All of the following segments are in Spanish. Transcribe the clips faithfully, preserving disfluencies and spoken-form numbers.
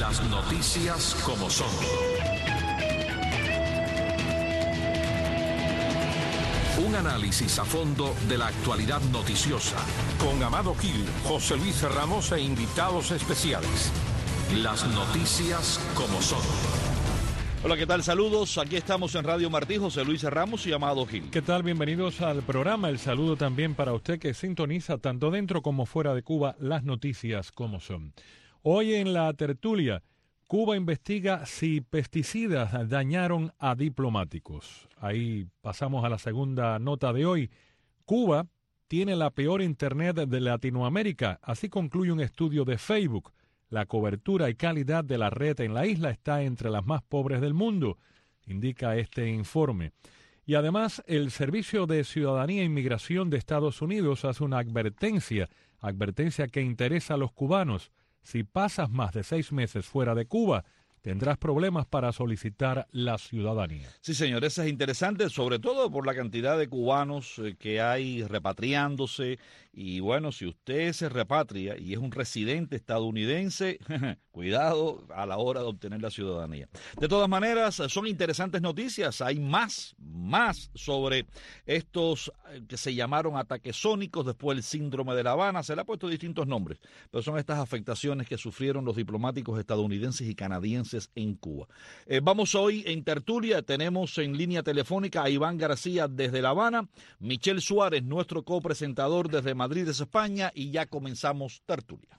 Las noticias como son. Un análisis a fondo de la actualidad noticiosa. Con Amado Gil, José Luis Ramos e invitados especiales. Las noticias como son. Hola, ¿qué tal? Saludos. Aquí estamos en Radio Martí, José Luis Ramos y Amado Gil. ¿Qué tal? Bienvenidos al programa. El saludo también para usted que sintoniza tanto dentro como fuera de Cuba las noticias como son. Hoy en la tertulia, Cuba investiga si pesticidas dañaron a diplomáticos. Ahí pasamos a la segunda nota de hoy. Cuba tiene la peor internet de Latinoamérica, así concluye un estudio de Facebook. La cobertura y calidad de la red en la isla está entre las más pobres del mundo, indica este informe. Y además, el Servicio de Ciudadanía e Inmigración de Estados Unidos hace una advertencia, advertencia que interesa a los cubanos. Si pasas más de seis meses fuera de Cuba, tendrás problemas para solicitar la ciudadanía. Sí, señor, eso es interesante, sobre todo por la cantidad de cubanos eh, que hay repatriándose. Y bueno, si usted se repatria y es un residente estadounidense, cuidado a la hora de obtener la ciudadanía. De todas maneras, son interesantes noticias. Hay más, más sobre estos que se llamaron ataques sónicos, después el síndrome de La Habana. Se le ha puesto distintos nombres, pero son estas afectaciones que sufrieron los diplomáticos estadounidenses y canadienses en Cuba. Eh, vamos hoy en tertulia. Tenemos en línea telefónica a Iván García desde La Habana, Michel Suárez, nuestro copresentador desde Madrid, desde España, y ya comenzamos tertulia.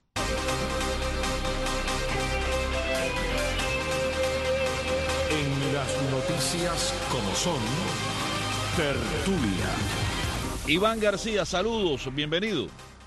En las noticias como son, tertulia. Iván García, saludos, bienvenido.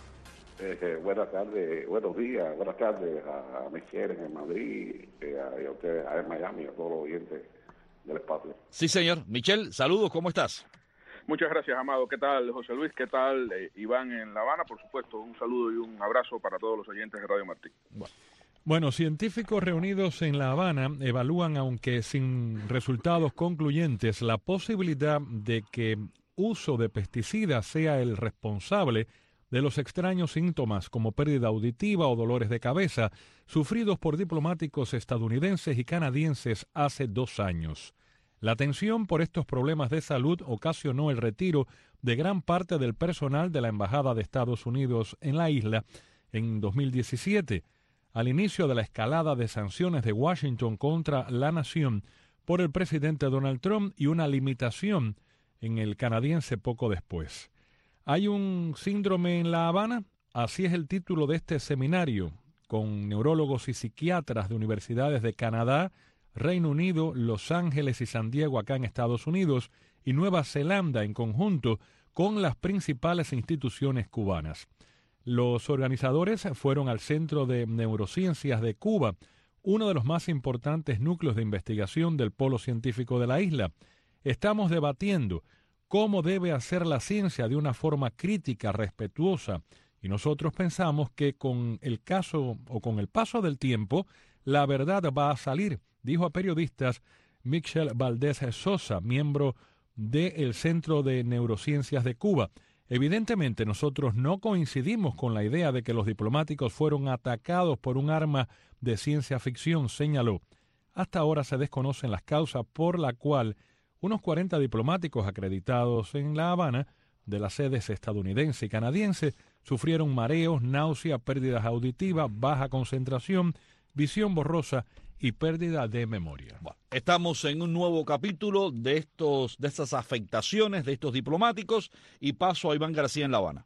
Eh, eh, buenas tardes, buenos días, buenas tardes a, a Michelle en Madrid eh, a, y a ustedes en Miami, a todos los oyentes del espacio. Sí, señor. Michel, saludos, ¿cómo estás? Muchas gracias, Amado. ¿Qué tal, José Luis? ¿Qué tal, eh, Iván en La Habana? Por supuesto, un saludo y un abrazo para todos los oyentes de Radio Martí. Bueno. Bueno, científicos reunidos en La Habana evalúan, aunque sin resultados concluyentes, la posibilidad de que uso de pesticidas sea el responsable de los extraños síntomas como pérdida auditiva o dolores de cabeza sufridos por diplomáticos estadounidenses y canadienses hace dos años. La tensión por estos problemas de salud ocasionó el retiro de gran parte del personal de la Embajada de Estados Unidos en la isla en dos mil diecisiete, al inicio de la escalada de sanciones de Washington contra la nación por el presidente Donald Trump y una limitación en el canadiense poco después. ¿Hay un síndrome en La Habana? Así es el título de este seminario, con neurólogos y psiquiatras de universidades de Canadá, Reino Unido, Los Ángeles y San Diego acá en Estados Unidos y Nueva Zelanda en conjunto con las principales instituciones cubanas. Los organizadores fueron al Centro de Neurociencias de Cuba, uno de los más importantes núcleos de investigación del polo científico de la isla. Estamos debatiendo cómo debe hacer la ciencia de una forma crítica, respetuosa, y nosotros pensamos que con el caso o con el paso del tiempo, la verdad va a salir, dijo a periodistas Michel Valdés Sosa, miembro del Centro de Neurociencias de Cuba. Evidentemente, nosotros no coincidimos con la idea de que los diplomáticos fueron atacados por un arma de ciencia ficción, señaló. Hasta ahora se desconocen las causas por la cual unos cuarenta diplomáticos acreditados en La Habana, de las sedes estadounidense y canadiense, sufrieron mareos, náusea, pérdidas auditivas, baja concentración, visión borrosa y pérdida de memoria. Bueno, estamos en un nuevo capítulo de estos, de estas afectaciones de estos diplomáticos, y paso a Iván García en La Habana.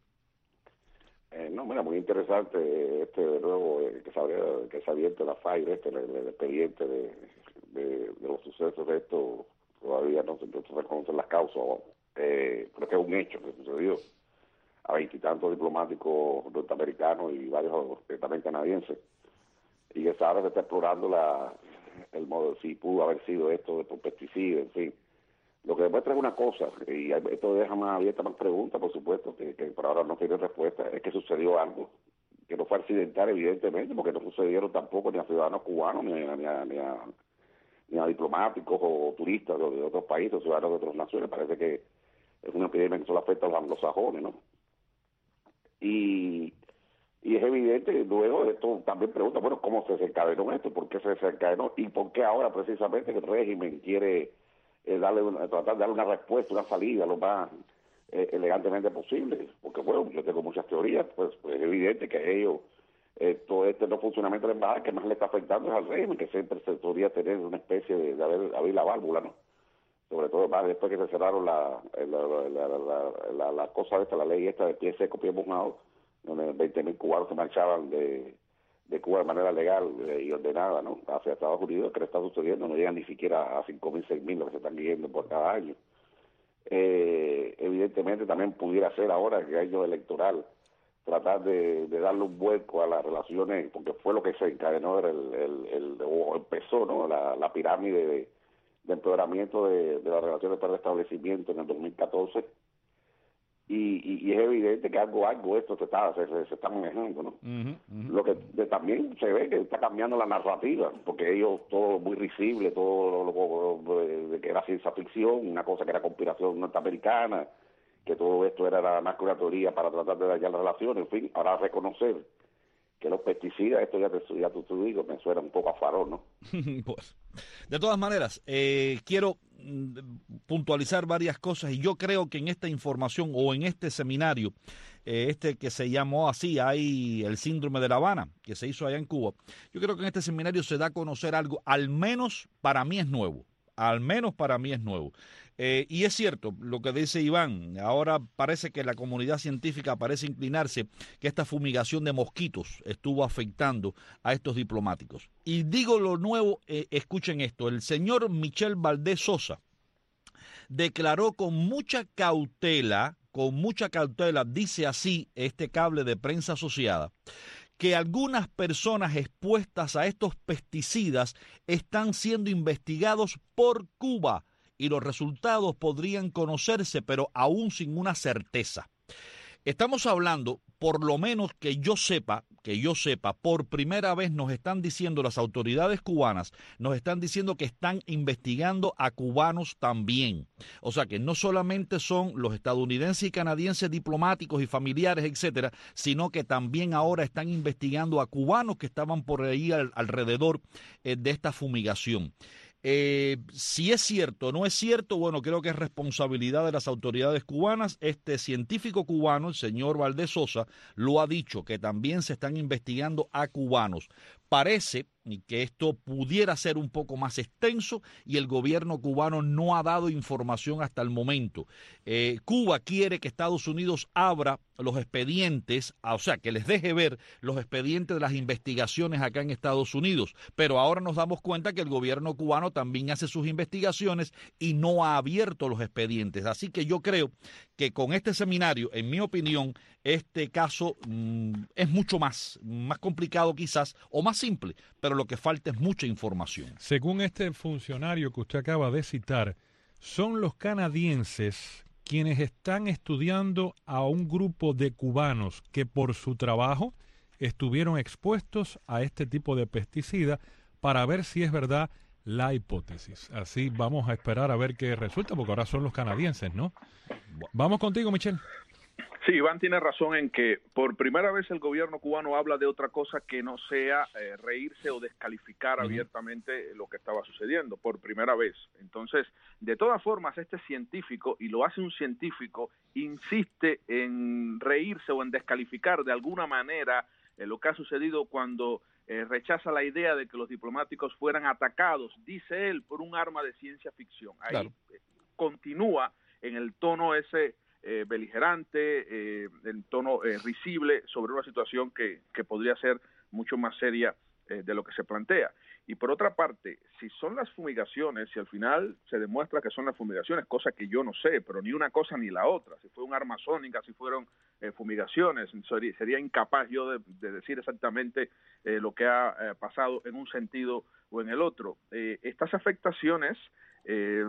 Eh, no, mira, muy interesante este de nuevo eh, que se que se abierto la file, este, el, el expediente de, de, de los sucesos de esto. Todavía no se, no se reconocen las causas, eh, creo que es un hecho que sucedió a veintitantos diplomáticos norteamericanos y varios eh, también canadienses, y que ahora se está explorando la, el modo, si pudo haber sido esto de por pesticidas, en fin. Lo que demuestra es una cosa, y esto deja más abierta más preguntas, por supuesto, que, que por ahora no tiene respuesta, es que sucedió algo que no fue accidental, evidentemente, porque no sucedieron tampoco ni a ciudadanos cubanos, ni a, ni a, ni a, ni a diplomáticos o turistas de, de otros países, o ciudadanos de otras naciones. Parece que es una epidemia que solo afecta a los anglosajones, ¿no? Y, y es evidente gente luego de esto también pregunta, bueno, ¿cómo se desencadenó esto? ¿Por qué se desencadenó? ¿Y por qué ahora precisamente el régimen quiere eh, darle una, tratar de darle una respuesta, una salida lo más eh, elegantemente posible? Porque, bueno, yo tengo muchas teorías, pues, pues es evidente que ellos, eh, todo este no funcionamiento de la embajada que más le está afectando es al régimen, que siempre se podría tener una especie de, de haber, abrir la válvula, ¿no? Sobre todo más después que se cerraron la la, la, la, la, la, la cosa esta, la ley esta de pie seco, pie mojado, donde veinte mil cubanos se marchaban de, de Cuba de manera legal eh, y ordenada, ¿no? Hacia Estados Unidos, que le está sucediendo, no llegan ni siquiera a cinco mil, seis mil los que se están yendo por cada año. Eh, evidentemente también pudiera ser ahora que año electoral tratar de, de darle un vuelco a las relaciones, porque fue lo que se encadenó, era el, el, el, o empezó, ¿no? La, la pirámide de de empeoramiento de, de las relaciones para el establecimiento en el dos mil catorce y, y, y es evidente que algo algo esto se está se, se, se está manejando, ¿no? Uh-huh, uh-huh. Lo que de, también se ve que está cambiando la narrativa, porque ellos todo muy risible, todo lo, lo, de que era ciencia ficción, una cosa que era conspiración norteamericana, que todo esto era nada más que una teoría para tratar de dañar las relaciones, en fin, ahora reconocer que los pesticidas, esto ya te, ya te, te digo, me suena un poco a farol, ¿no? Pues, de todas maneras, eh, quiero mm, puntualizar varias cosas, y yo creo que en esta información o en este seminario, eh, este que se llamó así, hay el síndrome de La Habana, que se hizo allá en Cuba, yo creo que en este seminario se da a conocer algo, al menos para mí es nuevo, al menos para mí es nuevo. Eh, y es cierto lo que dice Iván, ahora parece que la comunidad científica parece inclinarse que esta fumigación de mosquitos estuvo afectando a estos diplomáticos. Y digo lo nuevo, eh, escuchen esto, el señor Michel Valdés Sosa declaró con mucha cautela, con mucha cautela, dice así este cable de prensa asociada, que algunas personas expuestas a estos pesticidas están siendo investigados por Cuba y los resultados podrían conocerse, pero aún sin una certeza. Estamos hablando, por lo menos que yo sepa, que yo sepa, por primera vez nos están diciendo las autoridades cubanas, nos están diciendo que están investigando a cubanos también. O sea que no solamente son los estadounidenses y canadienses diplomáticos y familiares, etcétera, sino que también ahora están investigando a cubanos que estaban por ahí al, alrededor eh, de esta fumigación. Eh, si es cierto o no es cierto, bueno, creo que es responsabilidad de las autoridades cubanas. Este científico cubano, el señor Valdés Sosa, lo ha dicho, que también se están investigando a cubanos. Parece que esto pudiera ser un poco más extenso y el gobierno cubano no ha dado información hasta el momento. Eh, Cuba quiere que Estados Unidos abra los expedientes, o sea, que les deje ver los expedientes de las investigaciones acá en Estados Unidos, pero ahora nos damos cuenta que el gobierno cubano también hace sus investigaciones y no ha abierto los expedientes. Así que yo creo que con este seminario, en mi opinión, este caso mmm, es mucho más, más complicado quizás, o más simple, pero lo que falta es mucha información. Según este funcionario que usted acaba de citar, son los canadienses quienes están estudiando a un grupo de cubanos que por su trabajo estuvieron expuestos a este tipo de pesticida para ver si es verdad la hipótesis. Así vamos a esperar a ver qué resulta, porque ahora son los canadienses, ¿no? Vamos contigo, Michelle. Sí, Iván tiene razón en que por primera vez el gobierno cubano habla de otra cosa que no sea eh, reírse o descalificar uh-huh. abiertamente lo que estaba sucediendo, por primera vez. Entonces, de todas formas, este científico, y lo hace un científico, insiste en reírse o en descalificar de alguna manera eh, lo que ha sucedido cuando eh, rechaza la idea de que los diplomáticos fueran atacados, dice él, por un arma de ciencia ficción. Ahí claro. eh, continúa en el tono ese Eh, beligerante, eh, en tono eh, risible sobre una situación que, que podría ser mucho más seria eh, de lo que se plantea. Y por otra parte, si son las fumigaciones, si al final se demuestra que son las fumigaciones, cosa que yo no sé, pero ni una cosa ni la otra, si fue un arma sónica, si fueron eh, fumigaciones, sería, sería incapaz yo de, de decir exactamente eh, lo que ha eh, pasado en un sentido o en el otro. Eh, estas afectaciones Eh,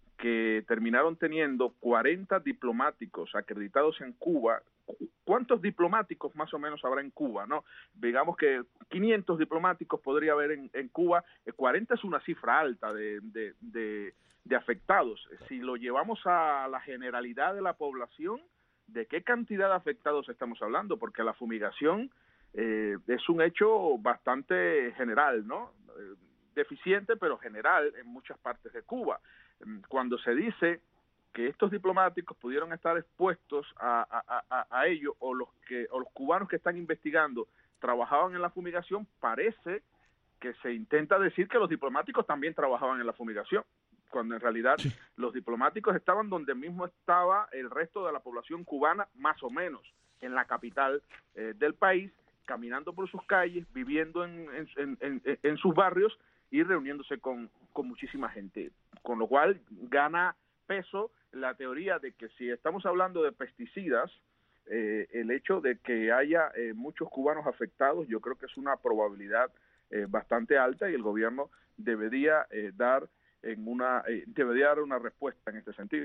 que terminaron teniendo cuarenta diplomáticos acreditados en Cuba. ¿Cuántos diplomáticos más o menos habrá en Cuba, no? Digamos que quinientos diplomáticos podría haber en, en Cuba. Eh, cuarenta es una cifra alta de, de, de, de afectados. Si lo llevamos a la generalidad de la población, ¿de qué cantidad de afectados estamos hablando? Porque la fumigación eh, es un hecho bastante general, ¿no? Eh, deficiente, pero general en muchas partes de Cuba. Cuando se dice que estos diplomáticos pudieron estar expuestos a, a, a, a ello, o los que o los cubanos que están investigando trabajaban en la fumigación, parece que se intenta decir que los diplomáticos también trabajaban en la fumigación, cuando en realidad sí. Los diplomáticos estaban donde mismo estaba el resto de la población cubana, más o menos, en la capital eh, del país, caminando por sus calles, viviendo en, en, en, en, en sus barrios y reuniéndose con, con muchísima gente, con lo cual gana peso la teoría de que si estamos hablando de pesticidas, eh, el hecho de que haya eh, muchos cubanos afectados, yo creo que es una probabilidad eh, bastante alta, y el gobierno debería eh, dar en una eh, debería dar una respuesta en este sentido.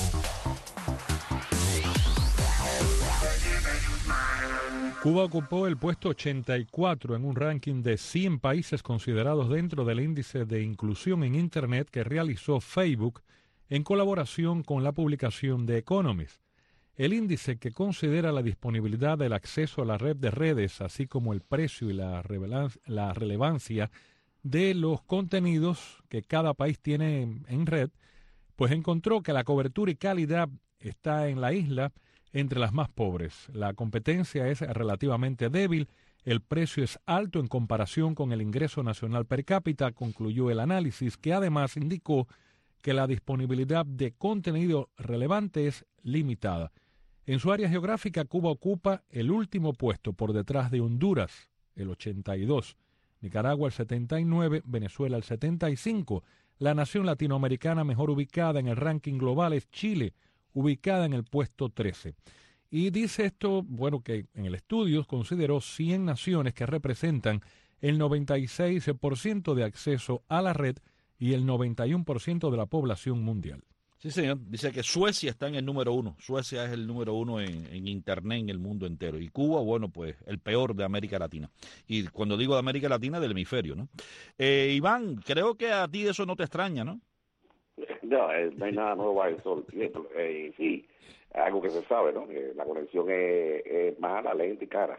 Cuba ocupó el puesto ochenta y cuatro en un ranking de cien países considerados dentro del índice de inclusión en Internet que realizó Facebook en colaboración con la publicación The Economist. El índice, que considera la disponibilidad del acceso a la red de redes, así como el precio y la, la relevancia de los contenidos que cada país tiene en red, pues encontró que la cobertura y calidad está en la isla entre las más pobres. La competencia es relativamente débil, el precio es alto en comparación con el ingreso nacional per cápita, concluyó el análisis, que además indicó que la disponibilidad de contenido relevante es limitada. En su área geográfica, Cuba ocupa el último puesto por detrás de Honduras, el ochenta y dos, Nicaragua el setenta y nueve, Venezuela el setenta y cinco. La nación latinoamericana mejor ubicada en el ranking global es Chile, ubicada en el puesto trece. Y dice esto, bueno, que en el estudio consideró cien naciones que representan el noventa y seis por ciento de acceso a la red y el noventa y uno por ciento de la población mundial. Sí, señor. Dice que Suecia está en el número uno. Suecia es el número uno en, en Internet en el mundo entero. Y Cuba, bueno, pues el peor de América Latina. Y cuando digo de América Latina, del hemisferio, ¿no? Eh, Iván, creo que a ti eso no te extraña, ¿no? No, eh, no hay nada nuevo bajo el sol. Eh, sí, algo que se sabe, ¿no? Que la conexión es, es mala, lenta y cara.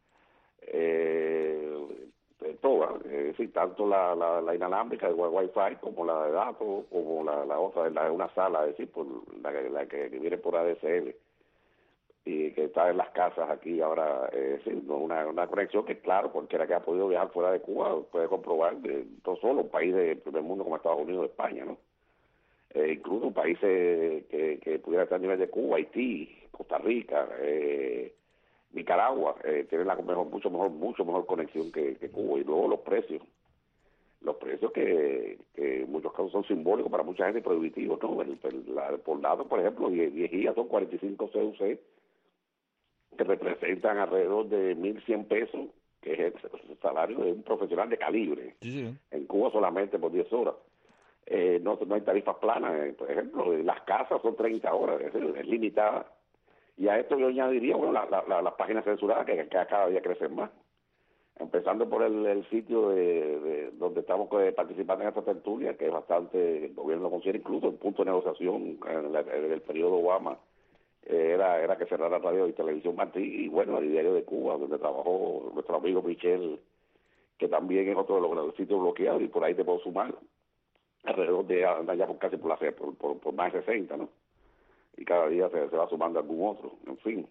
Eh, toda, es decir, tanto la, la, la inalámbrica de Wi-Fi como la de datos, como la, la otra, la de una sala, es decir, por la, la que viene por A D S L y que está en las casas aquí ahora, es decir, una, una conexión que, claro, cualquiera que ha podido viajar fuera de Cuba puede comprobar, de, no solo un país del primer mundo como Estados Unidos o España, ¿no? Eh, incluso países que, que pudieran estar a nivel de Cuba, Haití, Costa Rica, eh, Nicaragua, eh, tienen la mejor, mucho mejor, mucho mejor conexión que, que Cuba. Y luego los precios, los precios que, que en muchos casos son simbólicos para mucha gente, prohibitivos, ¿no? El, el, la, por datos, por ejemplo, diez gigas son cuarenta y cinco C U C, que representan alrededor de mil cien pesos, que es el salario de un profesional de calibre. Sí. En Cuba solamente por diez horas. Eh, no, no hay tarifas planas, eh, por ejemplo, las casas son treinta horas, es, es limitada. Y a esto yo añadiría, bueno, la, la, la, las páginas censuradas que, que cada día crecen más. Empezando por el, el sitio de, de donde estamos participando en esta tertulia, que es bastante, el gobierno lo considera incluso un punto de negociación en, la, en el periodo Obama, eh, era, era que cerrara Radio y Televisión Martí, y bueno, el Diario de Cuba, donde trabajó nuestro amigo Michel, que también es otro de los, los sitios bloqueados, y por ahí te puedo sumar alrededor de allá por casi por, la, por, por, por más de sesenta, ¿no? Y cada día se, se va sumando algún otro, en fin,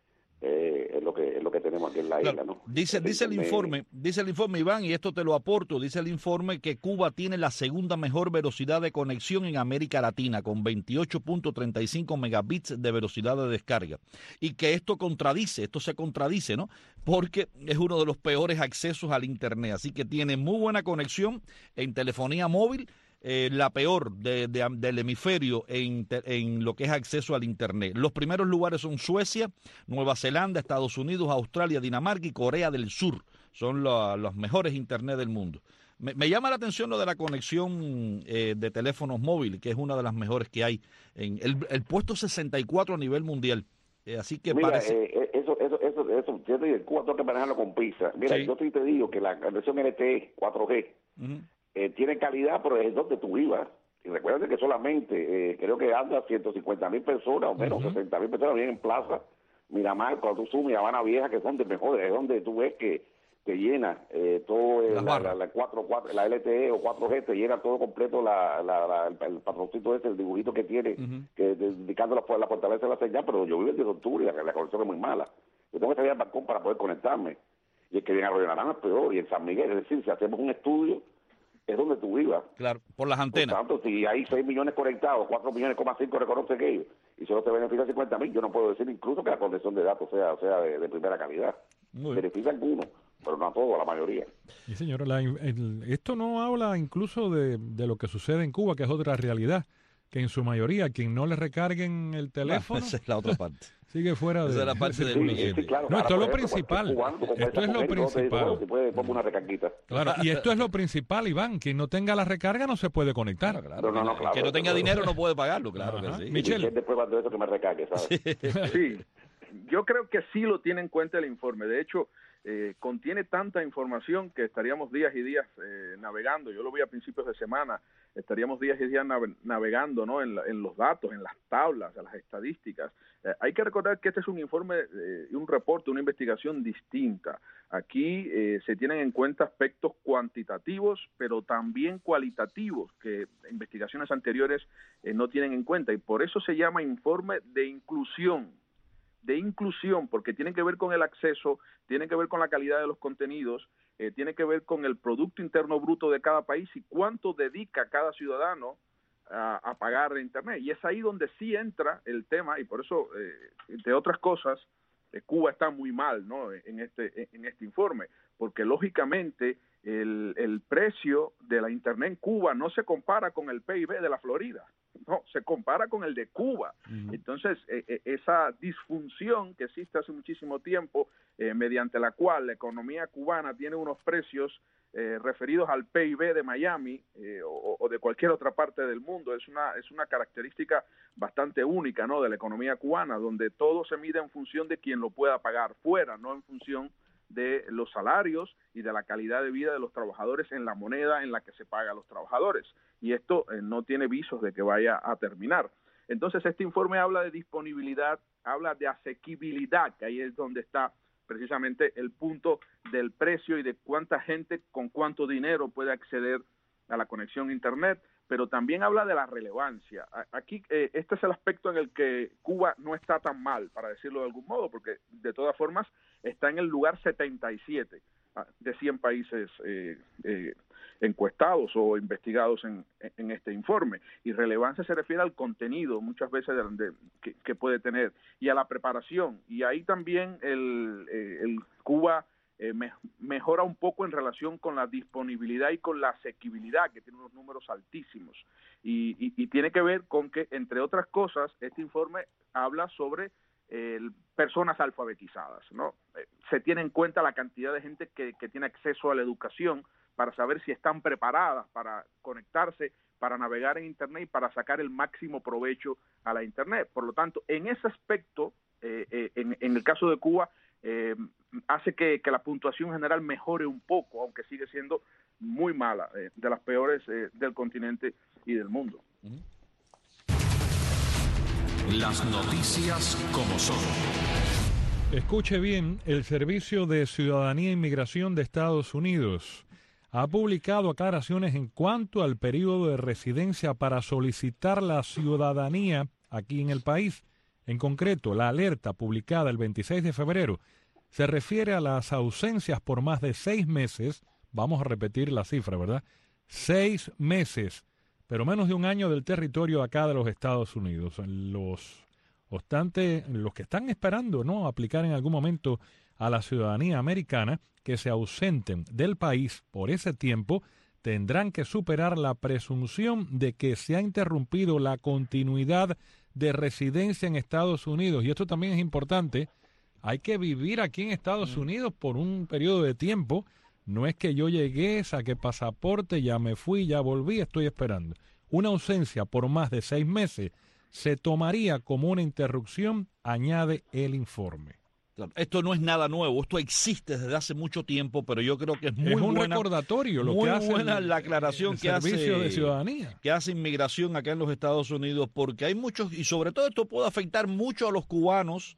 eh, es lo que es lo que tenemos aquí en la claro. isla, ¿no? Dice dice el informe, dice el informe, Iván, y esto te lo aporto, dice el informe que Cuba tiene la segunda mejor velocidad de conexión en América Latina, con veintiocho punto treinta y cinco megabits de velocidad de descarga, y que esto contradice, esto se contradice, ¿no? Porque es uno de los peores accesos al Internet, así que tiene muy buena conexión en telefonía móvil, Eh, la peor de, de, del hemisferio en, en lo que es acceso al Internet. Los primeros lugares son Suecia, Nueva Zelanda, Estados Unidos, Australia, Dinamarca y Corea del Sur. Son lo, los mejores Internet del mundo. Me, me llama la atención lo de la conexión eh, de teléfonos móviles, que es una de las mejores que hay. En el, el puesto sesenta y cuatro a nivel mundial. Eh, así que Mira, parece... eh, eso, eso, eso, eso, yo te digo, en Cuba tengo que manejarlo con pinza. Mira, sí. Yo sí te digo que la conexión L T E cuatro G... Uh-huh. Eh, tiene calidad, pero es donde tú vivas. Y recuerden que solamente, eh, creo que anda ciento cincuenta mil personas, o menos, uh-huh. sesenta mil personas vienen en plaza, Miramar, cuando tú subes, Habana Vieja, que son de mejores, es donde tú ves que te llena eh, todo el, la, la, la, cuatro, cuatro, la L T E o cuatro G, te llena todo completo la, la, la, el, el patroncito ese, el dibujito que tiene, uh-huh. que indicando la, la fortaleza de la señal, pero yo vivo en diez de octubre y la, la conexión es muy mala. Yo tengo que salir al balcón para poder conectarme. Y el que viene a Arroyo Naranjo es peor, y en San Miguel, es decir, si hacemos un estudio, es donde tú vivas. Claro, por las antenas. Por tanto, si hay seis millones conectados, cuatro millones, cinco reconoce aquello, y solo te beneficia cincuenta mil, yo no puedo decir incluso que la conexión de datos sea, sea de, de primera calidad. Beneficia a algunos, pero no a todos, a la mayoría. Y señora, la, el, esto no habla incluso de, de lo que sucede en Cuba, que es otra realidad, que en su mayoría, quien no le recarguen el teléfono... No, esa es la otra parte. Sigue fuera de... Esa es la parte del billete. Sí, claro, no, esto claro, es lo principal. Cubano, esto es lo principal. Si puede, pongo una recarguita. Claro, y esto es lo principal, Iván. Quien no tenga la recarga no se puede conectar. Claro, claro. No, no, no, claro, que no tenga claro. dinero no puede pagarlo, claro Ajá. que sí. Michelle. Después va de eso que me recargue, ¿sabes? Sí, yo creo que sí lo tiene en cuenta el informe. De hecho, eh, contiene tanta información que estaríamos días y días eh, navegando. Yo lo vi a principios de semana. Estaríamos días y días nave- navegando, ¿no? En, la, en los datos, en las tablas, en las estadísticas. Eh, hay que recordar que este es un informe, eh, un reporte, una investigación distinta. Aquí eh, se tienen en cuenta aspectos cuantitativos, pero también cualitativos, que investigaciones anteriores eh, no tienen en cuenta, y por eso se llama informe de inclusión, de inclusión, porque tiene que ver con el acceso, tiene que ver con la calidad de los contenidos, eh, tiene que ver con el Producto Interno Bruto de cada país y cuánto dedica cada ciudadano a, a pagar Internet. Y es ahí donde sí entra el tema, y por eso, eh, entre otras cosas, eh, Cuba está muy mal, ¿no? en este en este informe, porque lógicamente el, el precio de la Internet en Cuba no se compara con el P I B de la Florida, no, se compara con el de Cuba. Uh-huh. Entonces, eh, esa disfunción que existe hace muchísimo tiempo, eh, mediante la cual la economía cubana tiene unos precios eh, referidos al P I B de Miami eh, o, o de cualquier otra parte del mundo, es una es una característica bastante única, ¿no?, de la economía cubana, donde todo se mide en función de quien lo pueda pagar fuera, no en función de los salarios y de la calidad de vida de los trabajadores en la moneda en la que se paga a los trabajadores. Y esto eh, no tiene visos de que vaya a terminar. Entonces, este informe habla de disponibilidad, habla de asequibilidad, que ahí es donde está precisamente el punto del precio y de cuánta gente con cuánto dinero puede acceder a la conexión a Internet, pero también habla de la relevancia. Aquí, eh, este es el aspecto en el que Cuba no está tan mal, para decirlo de algún modo, porque de todas formas está en el lugar setenta y siete de cien países eh, eh, encuestados o investigados en, en este informe. Y relevancia se refiere al contenido, muchas veces de, de, que, que puede tener, y a la preparación. Y ahí también el, eh, el Cuba eh, me, mejora un poco en relación con la disponibilidad y con la asequibilidad, que tiene unos números altísimos. Y, y, y tiene que ver con que, entre otras cosas, este informe habla sobre eh, personas alfabetizadas, ¿no? Eh, se tiene en cuenta la cantidad de gente que, que tiene acceso a la educación para saber si están preparadas para conectarse, para navegar en Internet y para sacar el máximo provecho a la Internet. Por lo tanto, en ese aspecto, eh, eh, en, en el caso de Cuba, eh, hace que, que la puntuación general mejore un poco, aunque sigue siendo muy mala, eh, de las peores eh, del continente y del mundo. Las noticias como son. Escuche bien, el Servicio de Ciudadanía e Inmigración de Estados Unidos ha publicado aclaraciones en cuanto al periodo de residencia para solicitar la ciudadanía aquí en el país. En concreto, la alerta publicada el veintiséis de febrero se refiere a las ausencias por más de seis meses, vamos a repetir la cifra, ¿verdad? Seis meses, pero menos de un año del territorio acá de los Estados Unidos. Los obstante, los que están esperando, ¿no?, aplicar en algún momento a la ciudadanía americana, que se ausenten del país por ese tiempo, tendrán que superar la presunción de que se ha interrumpido la continuidad de residencia en Estados Unidos. Y esto también es importante. Hay que vivir aquí en Estados Unidos por un periodo de tiempo. No es que yo llegué, saqué pasaporte, ya me fui, ya volví, estoy esperando. Una ausencia por más de seis meses se tomaría como una interrupción, añade el informe. Claro, esto no es nada nuevo, esto existe desde hace mucho tiempo, pero yo creo que es muy es un buena, recordatorio lo muy que hace buena el, la aclaración el que hace Servicio de Ciudadanía, que hace Inmigración acá en los Estados Unidos, porque hay muchos, y sobre todo esto puede afectar mucho a los cubanos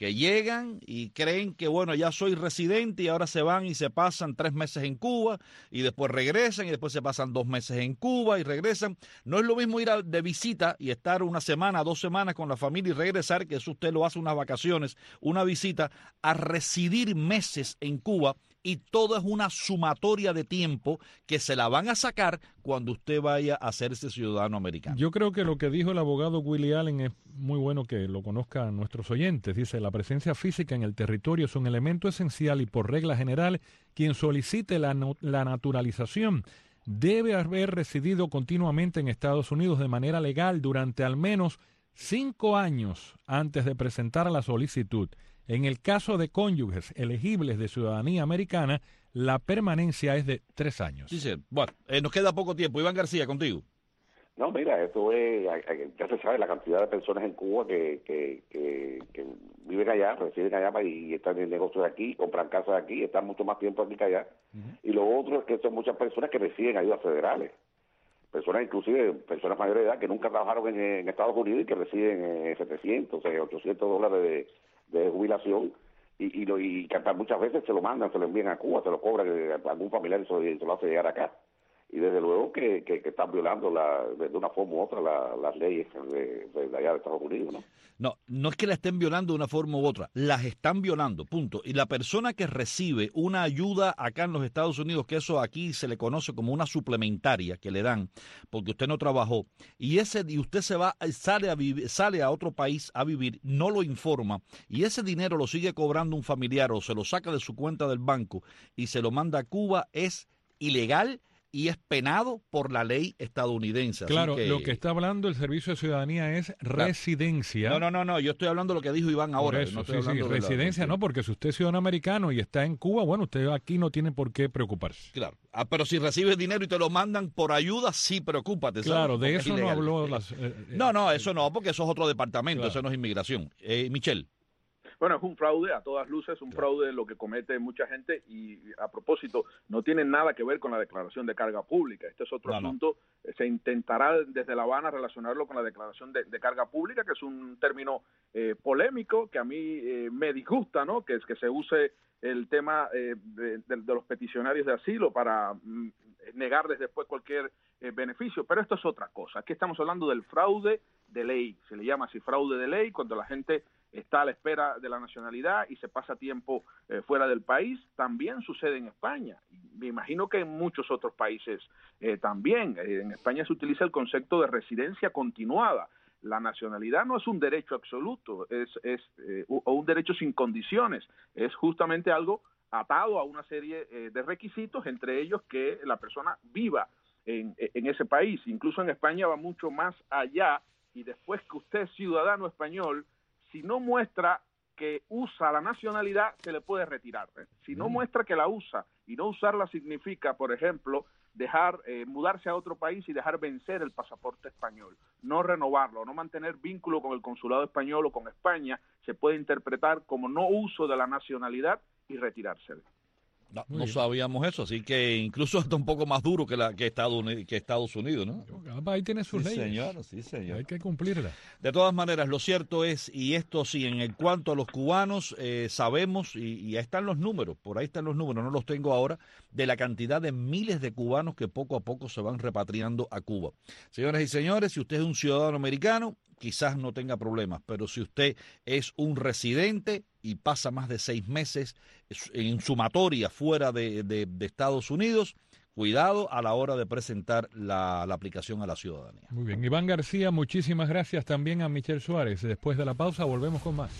que llegan y creen que, bueno, ya soy residente y ahora se van y se pasan tres meses en Cuba y después regresan y después se pasan dos meses en Cuba y regresan. No es lo mismo ir a, de visita y estar una semana, dos semanas con la familia y regresar, que eso usted lo hace unas vacaciones, una visita, a residir meses en Cuba, y todo es una sumatoria de tiempo que se la van a sacar cuando usted vaya a hacerse ciudadano americano. Yo creo que lo que dijo el abogado Willie Allen es muy bueno que lo conozcan nuestros oyentes. Dice, la presencia física en el territorio es un elemento esencial y por regla general, quien solicite la, no, la naturalización debe haber residido continuamente en Estados Unidos de manera legal durante al menos cinco años antes de presentar la solicitud. En el caso de cónyuges elegibles de ciudadanía americana, la permanencia es de tres años. Sí, sí. Bueno, eh, nos queda poco tiempo. Iván García, contigo. No, mira, esto es, ya se sabe la cantidad de personas en Cuba que, que, que, que viven allá, residen allá y están en negocios aquí, compran casas aquí, están mucho más tiempo aquí que allá. Uh-huh. Y lo otro es que son muchas personas que reciben ayudas federales. Personas, inclusive personas mayores de edad que nunca trabajaron en, en Estados Unidos y que reciben eh, setecientos, ochocientos dólares de de jubilación y, y, lo, y que muchas veces se lo mandan, se lo envían a Cuba, se lo cobran, eh, algún familiar y se, se lo hace llegar acá. Y desde luego que, que, que están violando la, de una forma u otra la, las leyes de, de allá de Estados Unidos, ¿no? No, no es que la estén violando de una forma u otra, las están violando, punto. Y la persona que recibe una ayuda acá en los Estados Unidos, que eso aquí se le conoce como una suplementaria que le dan, porque usted no trabajó, y ese y usted se va, sale a vivir, sale a otro país a vivir, no lo informa, y ese dinero lo sigue cobrando un familiar o se lo saca de su cuenta del banco y se lo manda a Cuba, es ilegal y es penado por la ley estadounidense. Claro, que, lo que está hablando el Servicio de Ciudadanía es claro. residencia. No, no, no, no, yo estoy hablando de lo que dijo Iván ahora. Por eso, no estoy sí, sí, hablando de residencia, la... no, porque si usted es ciudadano americano y está en Cuba, bueno, usted aquí no tiene por qué preocuparse. Claro, ah, pero si recibes dinero y te lo mandan por ayuda, sí, preocúpate. ¿sabes? Claro, de porque eso no habló. Las, eh, no, no, eso no, porque eso es otro departamento, claro. Eso no es inmigración. Eh, Michelle. Bueno, es un fraude, a todas luces, un fraude lo que comete mucha gente y, a propósito, no tiene nada que ver con la declaración de carga pública. Este es otro no, asunto. No. Se intentará desde La Habana relacionarlo con la declaración de, de carga pública, que es un término eh, polémico que a mí eh, me disgusta, ¿no? Que es que se use el tema eh, de, de, de los peticionarios de asilo para mm, negarles después cualquier eh, beneficio. Pero esto es otra cosa. Aquí estamos hablando del fraude de ley. Se le llama así fraude de ley cuando la gente está a la espera de la nacionalidad y se pasa tiempo eh, fuera del país. También sucede en España. Me imagino que en muchos otros países eh, también. Eh, en España se utiliza el concepto de residencia continuada. La nacionalidad no es un derecho absoluto, es, es eh, o un derecho sin condiciones. Es justamente algo atado a una serie eh, de requisitos, entre ellos que la persona viva en, en ese país. Incluso en España va mucho más allá, y después que usted es ciudadano español, si no muestra que usa la nacionalidad, se le puede retirar. ¿eh? Si no muestra que la usa, y no usarla significa, por ejemplo, dejar eh, mudarse a otro país y dejar vencer el pasaporte español, no renovarlo, no mantener vínculo con el consulado español o con España, se puede interpretar como no uso de la nacionalidad y retirársela. No, no sabíamos eso, así que incluso está un poco más duro que, la, que, Estados Unidos, que Estados Unidos, ¿no? Cada país tiene sus sí, leyes. Señor, sí, señor. Hay que cumplirla. De todas maneras, lo cierto es, y esto sí, en el cuanto a los cubanos, eh, sabemos, y, y ahí están los números, por ahí están los números, no los tengo ahora, de la cantidad de miles de cubanos que poco a poco se van repatriando a Cuba. Señoras y señores, si usted es un ciudadano americano, quizás no tenga problemas, pero si usted es un residente y pasa más de seis meses en sumatoria fuera de, de, de Estados Unidos, cuidado a la hora de presentar la, la aplicación a la ciudadanía. Muy bien, Iván García, muchísimas gracias también a Michelle Suárez. Después de la pausa volvemos con más.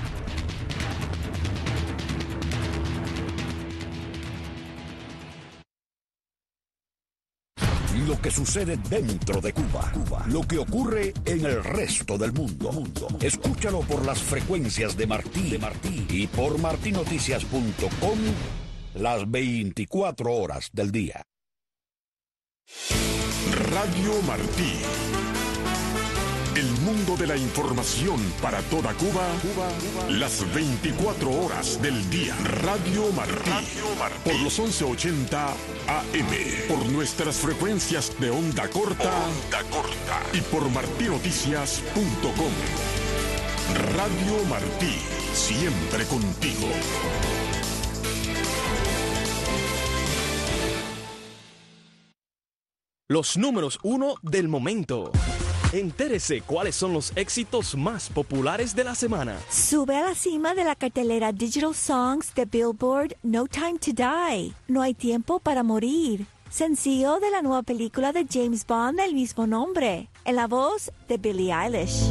Lo que sucede dentro de Cuba, Cuba, lo que ocurre en el resto del mundo. mundo. Escúchalo por las frecuencias de Martí, de Martí y por martí noticias punto com las veinticuatro horas del día. Radio Martí. El mundo de la información para toda Cuba, Cuba, Cuba, las veinticuatro horas del día. Radio Martí. Radio Martí. Por los once ochenta A M. Por nuestras frecuencias de onda corta. Onda corta. Y por martí noticias punto com. Radio Martí. siempre contigo. Los números uno del momento. Entérese cuáles son los éxitos más populares de la semana. Sube a la cima de la cartelera Digital Songs de Billboard No Time to Die, No hay tiempo para morir. Sencillo de la nueva película de James Bond del mismo nombre, en la voz de Billie Eilish.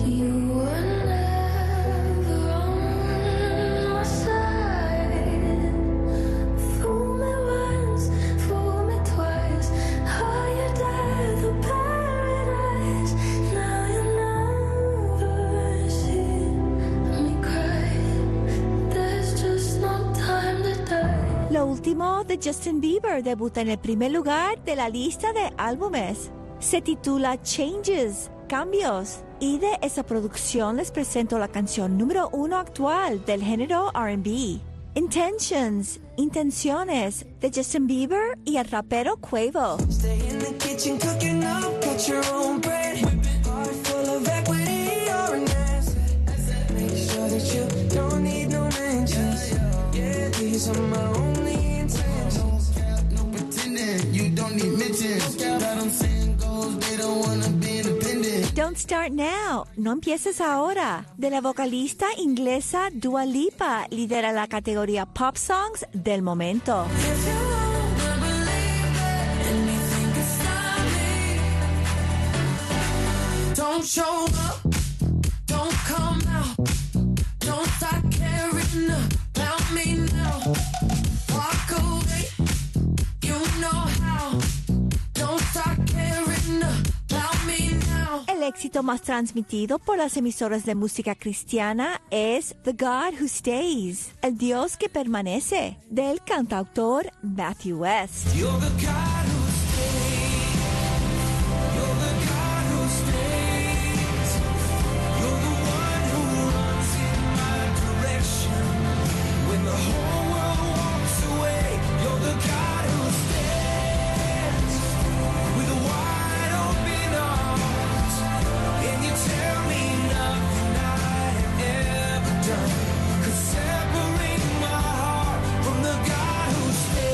Lo último de Justin Bieber debuta en el primer lugar de la lista de álbumes. Se titula Changes, Cambios. Y de esa producción les presento la canción número uno actual del género R and B. Intentions, Intenciones, de Justin Bieber y el rapero Quavo. Stay in the kitchen cooking up, got your own bread. Heart full of equity, you're an asset. Make sure that you don't need no mentions. Yeah, these are my only intentions. No pretending, you don't need mentions. Got them saying goals, they don't wanna be independent. Don't start now, no empieces ahora. De la vocalista inglesa Dua Lipa, lidera la categoría Pop Songs del momento. Don't show up, don't come out, don't start caring about me now. Walk away, you know how, don't start caring about me now. El éxito más transmitido por las emisoras de música cristiana es The God Who Stays, el Dios que permanece, del cantautor Matthew West. You're the God who stays. You're the God who stays. You're the one who runs in my direction. When the whole world walks away, you're the God who stands with a wide open arms. And you tell me nothing I have ever done could separate my heart from the God who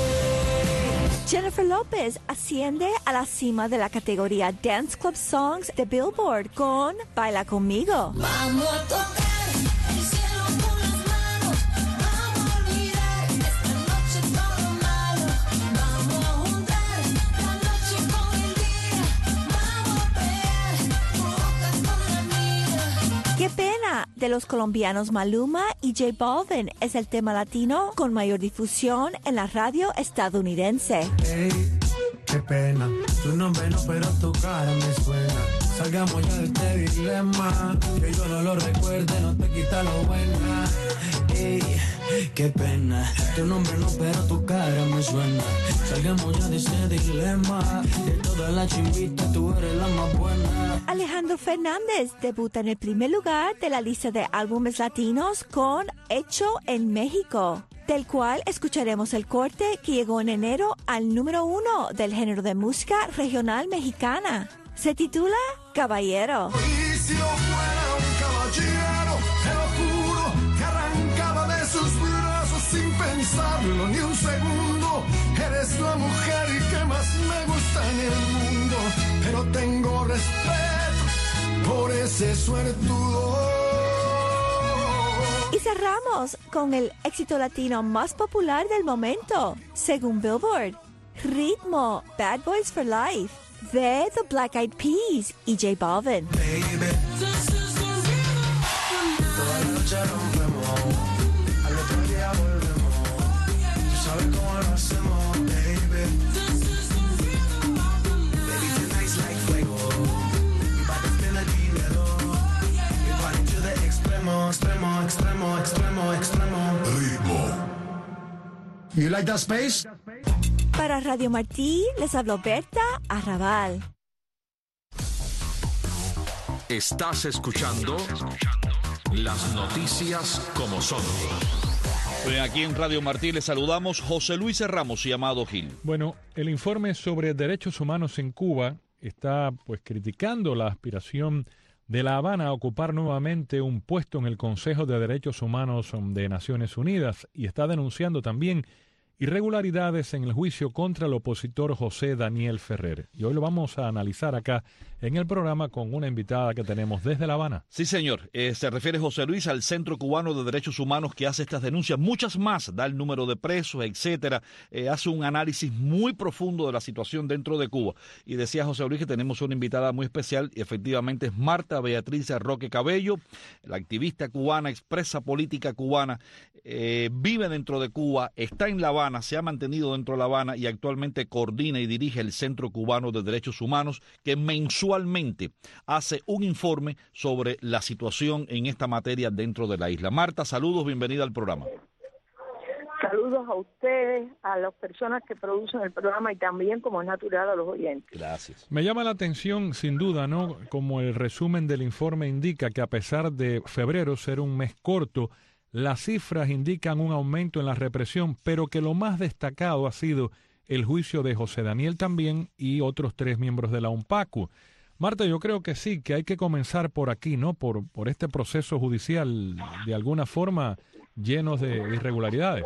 stays. Jennifer Lopez asciende a la cima de la categoría Dance Club Songs de Billboard con Baila Conmigo. Vamos a tocar el cielo con las manos, vamos a olvidar esta noche todo lo malo, vamos a juntar la noche con el día, vamos a pelear bocas con la mía. Qué pena, de los colombianos Maluma y J Balvin, es el tema latino con mayor difusión en la radio estadounidense. Hey, qué pena, tu nombre no, pero tu cara me suena. Salgamos ya de este dilema, que yo no lo recuerde, no te quita lo buena. Hey, qué pena, tu nombre no, pero tu cara me suena. Salgamos ya de este dilema, de todas las chimbitas tú eres la más buena. Alejandro Fernández debuta en el primer lugar de la lista de álbumes latinos con Hecho en México, del cual escucharemos el corte que llegó en enero al número uno del género de música regional mexicana. Se titula Caballero. Y si yo fuera un caballero, te lo juro que arrancaba de sus brazos sin pensarlo ni un segundo. Eres la mujer que más me gusta en el mundo, pero tengo respeto por ese suertudo. Y cerramos con el éxito latino más popular del momento, según Billboard, Ritmo, Bad Boys for Life, de The Black Eyed Peas y J Balvin. Baby, toda la noche rompemos, al otro día volvemos. Tú sabes cómo lo hacemos, baby. Baby, tonight's like fuego. Mi body spend el dinero. Mi body to the extremo, extremo, extremo, extremo, extremo. Ritmo. You like that space? Para Radio Martí les habló Berta Arrabal. Estás escuchando las noticias como son. Bien, aquí en Radio Martí les saludamos José Luis Ramos y Amado Gil. Bueno, el informe sobre derechos humanos en Cuba está pues criticando la aspiración de La Habana a ocupar nuevamente un puesto en el Consejo de Derechos Humanos de Naciones Unidas y está denunciando también irregularidades en el juicio contra el opositor José Daniel Ferrer. Y hoy lo vamos a analizar acá en el programa con una invitada que tenemos desde La Habana. Sí, señor. Eh, se refiere José Luis al Centro Cubano de Derechos Humanos que hace estas denuncias, muchas más, da el número de presos, etcétera. Eh, hace un análisis muy profundo de la situación dentro de Cuba. Y decía José Luis que tenemos una invitada muy especial y efectivamente es Marta Beatriz Roque Cabello, la activista cubana, expresa política cubana, eh, vive dentro de Cuba, está en La Habana, se ha mantenido dentro de La Habana y actualmente coordina y dirige el Centro Cubano de Derechos Humanos que mensualmente hace un informe sobre la situación en esta materia dentro de la isla. Marta, saludos, bienvenida al programa. Saludos a ustedes, a las personas que producen el programa y también, como es natural, a los oyentes. Gracias. Me llama la atención, sin duda, ¿no? Como el resumen del informe indica que a pesar de febrero ser un mes corto, las cifras indican un aumento en la represión, pero que lo más destacado ha sido el juicio de José Daniel también y otros tres miembros de la UNPACU. Marta, yo creo que sí, que hay que comenzar por aquí, ¿no? Por, por este proceso judicial, de alguna forma, llenos de irregularidades.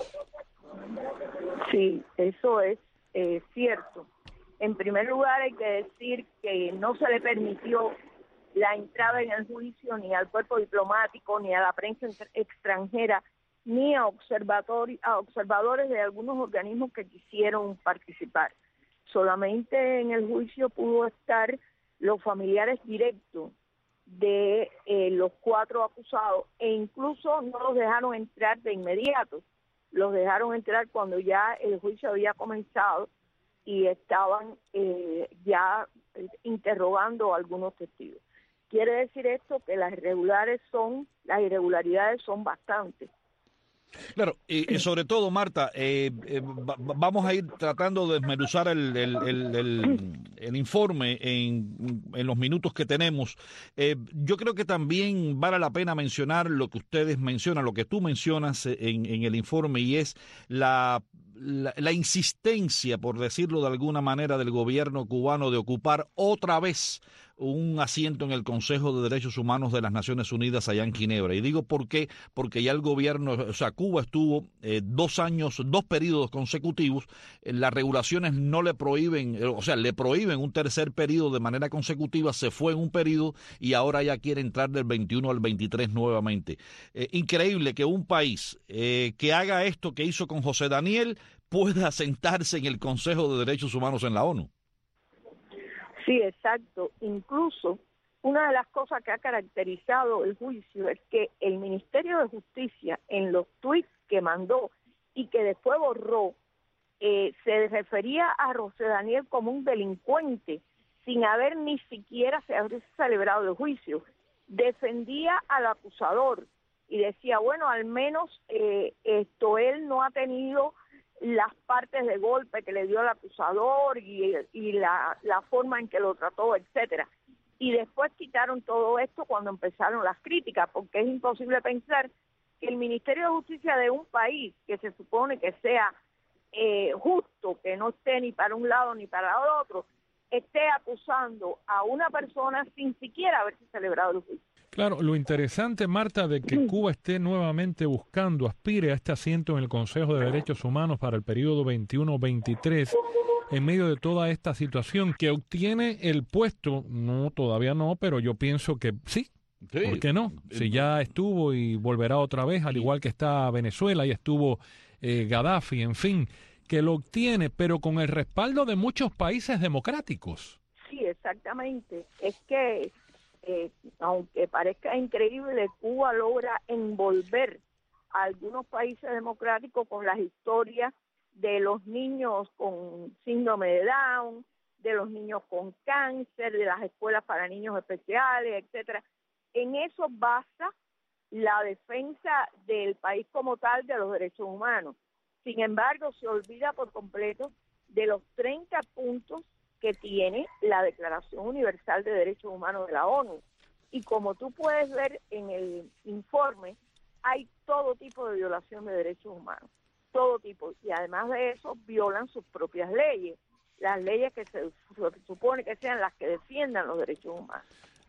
Sí, eso es eh, cierto. En primer lugar, hay que decir que no se le permitió la entrada en el juicio ni al cuerpo diplomático, ni a la prensa extranjera, ni a, a observadores de algunos organismos que quisieron participar. Solamente en el juicio pudo estar los familiares directos de eh, los cuatro acusados, e incluso no los dejaron entrar de inmediato, los dejaron entrar cuando ya el juicio había comenzado y estaban eh, ya interrogando a algunos testigos. Quiere decir esto que las irregularidades son, las irregularidades son bastantes. Claro, y, y sobre todo, Marta, eh, eh, va, vamos a ir tratando de desmenuzar el, el, el, el, el informe en, en los minutos que tenemos. Eh, yo creo que también vale la pena mencionar lo que ustedes mencionan, lo que tú mencionas en, en el informe, y es la, la, la insistencia, por decirlo de alguna manera, del gobierno cubano de ocupar otra vez un asiento en el Consejo de Derechos Humanos de las Naciones Unidas allá en Ginebra. Y digo por qué, porque ya el gobierno, o sea, Cuba estuvo eh, dos años, dos periodos consecutivos, eh, las regulaciones no le prohíben, eh, o sea, le prohíben un tercer periodo de manera consecutiva, se fue en un periodo y ahora ya quiere entrar del veintiuno al veintitrés nuevamente. Eh, increíble que un país eh, que haga esto que hizo con José Daniel pueda sentarse en el Consejo de Derechos Humanos en la ONU. Sí, exacto. Incluso una de las cosas que ha caracterizado el juicio es que el Ministerio de Justicia, en los tuits que mandó y que después borró, eh, se refería a José Daniel como un delincuente, sin haber ni siquiera se haber celebrado el juicio. Defendía al acusador y decía, bueno, al menos eh, esto él no ha tenido las partes de golpe que le dio el acusador y, y la, la forma en que lo trató, etcétera. Y después quitaron todo esto cuando empezaron las críticas, porque es imposible pensar que el Ministerio de Justicia de un país que se supone que sea eh, justo, que no esté ni para un lado ni para el otro, esté acusando a una persona sin siquiera haberse celebrado el juicio. Claro, lo interesante, Marta, de que Cuba esté nuevamente buscando, aspire a este asiento en el Consejo de Derechos Humanos para el periodo veintiuno veintitrés, en medio de toda esta situación, que obtiene el puesto, no, todavía no, pero yo pienso que sí. Sí. ¿Por qué no? Si ya estuvo y volverá otra vez, al igual que está Venezuela y estuvo eh, Gaddafi, en fin, que lo obtiene, pero con el respaldo de muchos países democráticos. Sí, exactamente. Es que Eh, aunque parezca increíble, Cuba logra envolver a algunos países democráticos con las historias de los niños con síndrome de Down, de los niños con cáncer, de las escuelas para niños especiales, etcétera. En eso basa la defensa del país como tal de los derechos humanos. Sin embargo, se olvida por completo de los treinta puntos que tiene la Declaración Universal de Derechos Humanos de la ONU. Y como tú puedes ver en el informe, hay todo tipo de violación de derechos humanos, todo tipo. Y además de eso, violan sus propias leyes, las leyes que se supone que sean las que defiendan los derechos humanos.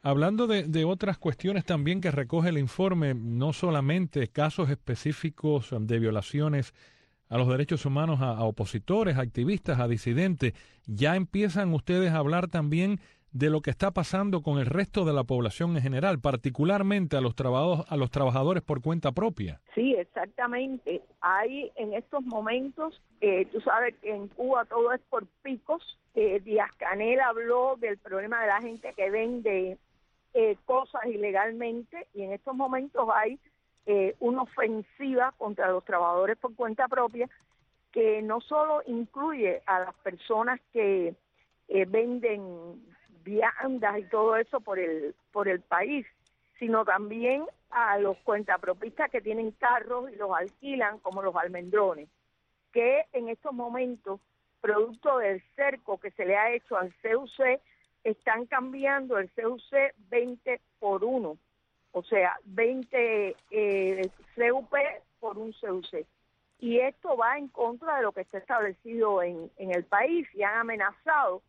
Hablando de, de otras cuestiones también que recoge el informe, no solamente casos específicos de violaciones a los derechos humanos a, a opositores, a activistas, a disidentes, ya empiezan ustedes a hablar también de lo que está pasando con el resto de la población en general, particularmente a los trabajadores, a los trabajadores por cuenta propia. Sí, exactamente. Hay en estos momentos, eh, tú sabes que en Cuba todo es por picos. Eh, Díaz-Canel habló del problema de la gente que vende eh, cosas ilegalmente, y en estos momentos hay eh, una ofensiva contra los trabajadores por cuenta propia que no solo incluye a las personas que eh, venden viandas y todo eso por el por el país, sino también a los cuentapropistas que tienen carros y los alquilan, como los almendrones, que en estos momentos, producto del cerco que se le ha hecho al C U C, están cambiando el C U C veinte por uno, o sea, veinte eh, C U P por un C U C. Y esto va en contra de lo que está establecido en, en el país, y han amenazado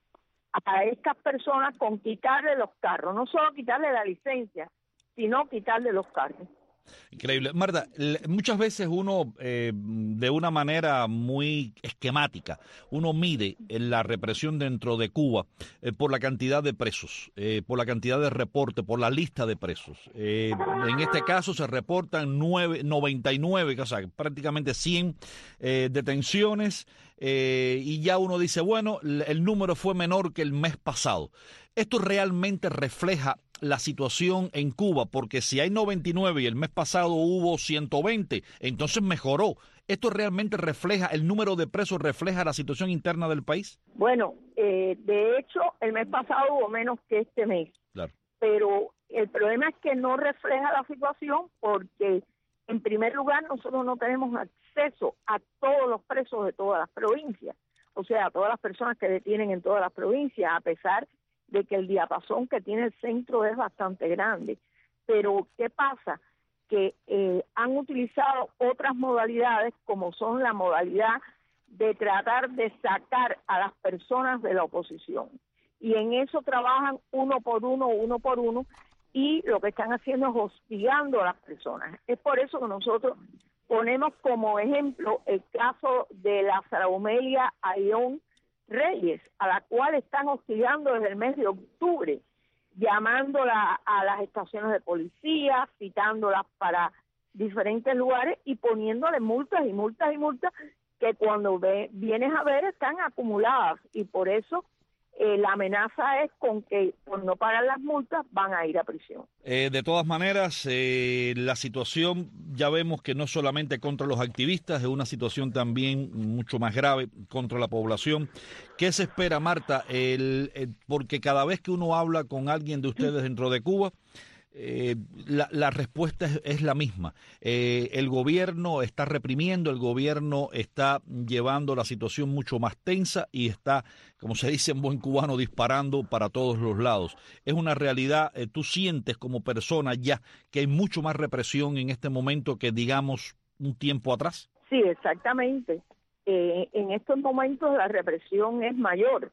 a estas personas con quitarle los carros, no solo quitarle la licencia, sino quitarle los carros. Increíble. Marta, muchas veces uno, eh, de una manera muy esquemática, uno mide la represión dentro de Cuba eh, por la cantidad de presos, eh, por la cantidad de reportes, por la lista de presos. Eh, en este caso se reportan nueve, noventa y nueve, o sea, prácticamente cien eh, detenciones, eh, y ya uno dice, bueno, el número fue menor que el mes pasado. Esto realmente refleja la situación en Cuba, porque si hay noventa y nueve y el mes pasado hubo ciento veinte, entonces mejoró. ¿Esto realmente refleja, el número de presos refleja la situación interna del país? Bueno, eh, de hecho, el mes pasado hubo menos que este mes. Claro. Pero el problema es que no refleja la situación porque, en primer lugar, nosotros no tenemos acceso a todos los presos de todas las provincias, o sea, a todas las personas que detienen en todas las provincias, a pesar de que el diapasón que tiene el centro es bastante grande. Pero, ¿qué pasa? Que eh, han utilizado otras modalidades, como son la modalidad de tratar de sacar a las personas de la oposición. Y en eso trabajan uno por uno, uno por uno, y lo que están haciendo es hostigando a las personas. Es por eso que nosotros ponemos como ejemplo el caso de la Saragomelia Ayón Reyes, a la cual están hostigando desde el mes de octubre, llamándola a las estaciones de policía, citándolas para diferentes lugares y poniéndole multas y multas y multas que cuando ve, vienes a ver están acumuladas, y por eso eh, la amenaza es con que por no pagar las multas van a ir a prisión. Eh, de todas maneras, eh, la situación ya vemos que no es solamente contra los activistas, es una situación también mucho más grave contra la población. ¿Qué se espera, Marta? El, el, porque cada vez que uno habla con alguien de ustedes dentro de Cuba, Eh, la, la respuesta es, es la misma. Eh, el gobierno está reprimiendo, el gobierno está llevando la situación mucho más tensa y está, como se dice en buen cubano, disparando para todos los lados. Es una realidad, eh, tú sientes como persona ya que hay mucho más represión en este momento que, digamos, un tiempo atrás. Sí, exactamente. Eh, en estos momentos la represión es mayor.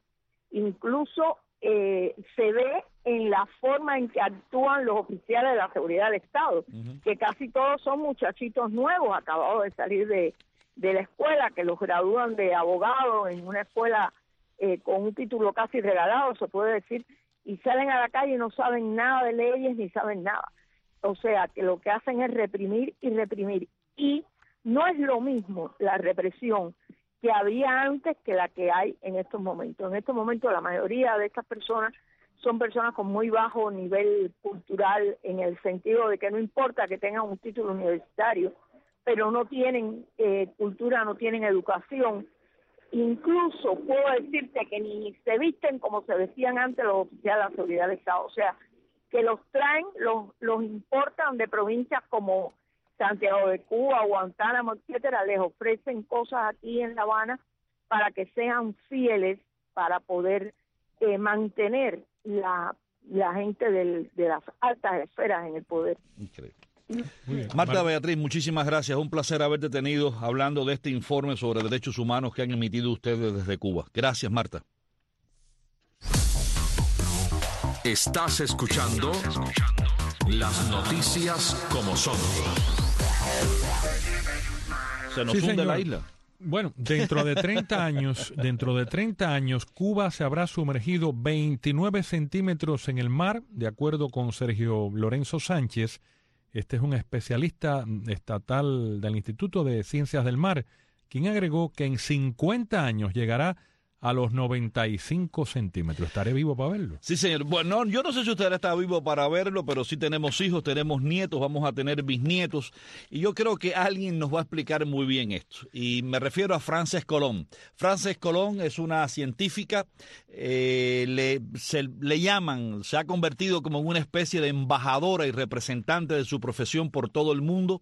Incluso eh, se ve en la forma en que actúan los oficiales de la seguridad del Estado, uh-huh. que casi todos son muchachitos nuevos, acabados de salir de, de la escuela, que los gradúan de abogado en una escuela eh, con un título casi regalado, se puede decir, y salen a la calle y no saben nada de leyes ni saben nada. O sea, que lo que hacen es reprimir y reprimir. Y no es lo mismo la represión que había antes que la que hay en estos momentos. En estos momentos la mayoría de estas personas son personas con muy bajo nivel cultural, en el sentido de que no importa que tengan un título universitario, pero no tienen eh, cultura, no tienen educación. Incluso puedo decirte que ni se visten como se vestían antes los oficiales de la seguridad del Estado. O sea, que los traen, los, los importan de provincias como Santiago de Cuba, Guantánamo, etcétera, les ofrecen cosas aquí en La Habana para que sean fieles, para poder eh, mantener la, la gente del, de las altas esferas en el poder. Increíble. Marta Beatriz, muchísimas gracias. Un placer haberte tenido hablando de este informe sobre derechos humanos que han emitido ustedes desde Cuba. Gracias, Marta. Estás escuchando las noticias como son. Se nos Sí, hunde señor. la isla. Bueno, dentro de treinta años, dentro de treinta años, Cuba se habrá sumergido veintinueve centímetros en el mar, de acuerdo con Sergio Lorenzo Sánchez. Este es un especialista estatal del Instituto de Ciencias del Mar, quien agregó que en cincuenta años llegará a los noventa y cinco centímetros. ¿Estaré vivo para verlo? Sí, señor. Bueno, yo no sé si usted está vivo para verlo, pero sí tenemos hijos, tenemos nietos, vamos a tener bisnietos. Y yo creo que alguien nos va a explicar muy bien esto. Y me refiero a Frances Colón. Frances Colón es una científica, eh, le, se, le llaman, se ha convertido como en una especie de embajadora y representante de su profesión por todo el mundo.